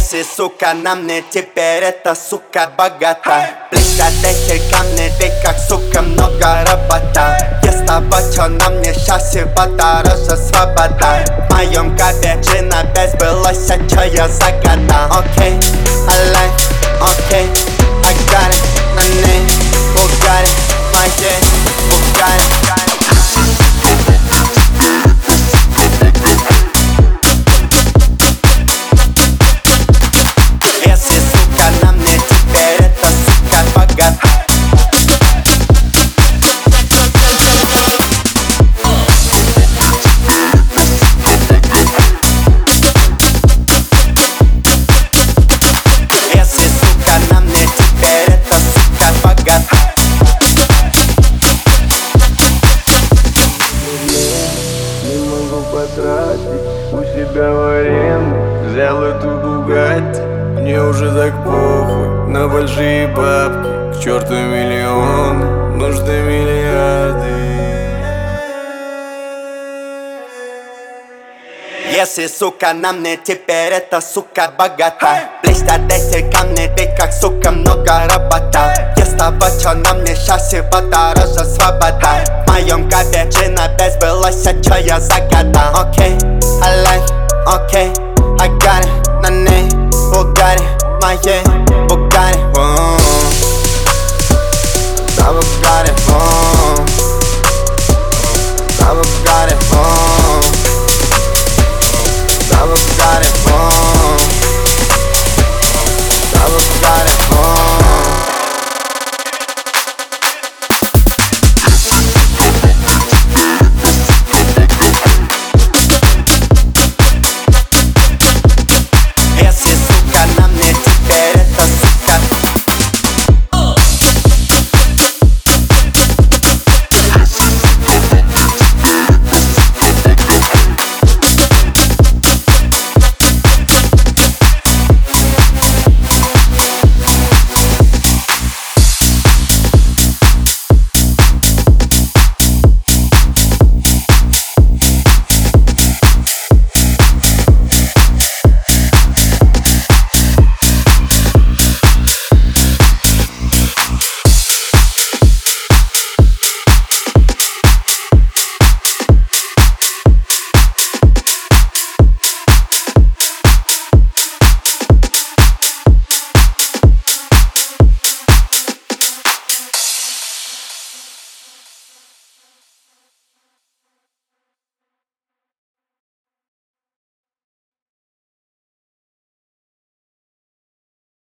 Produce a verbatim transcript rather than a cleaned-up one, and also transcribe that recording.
Если, сука, на мне теперь эта сука богата, блестят эти камни, ведь как, сука, много работа. Я с тобой, чё на мне счастье подороже свобода. В моем капе джин опять сбылось, а чё я загадал. Окей, I like, окей, I got it, на ней Bugatti, моей Bugatti. Потратить у себя в аренду, взял эту Бугатти. Мне уже так похуй на большие бабки, к черту миллионы, нужны миллиарды. Если, сука, на мне теперь эта сука богата, блестят эти камни, ведь как, сука, много работа. Я с тобой, чё на мне счастье подороже свобода. В моем капе джин опять сбылось, а чё я загадал. Окей, I like, окей, I got it,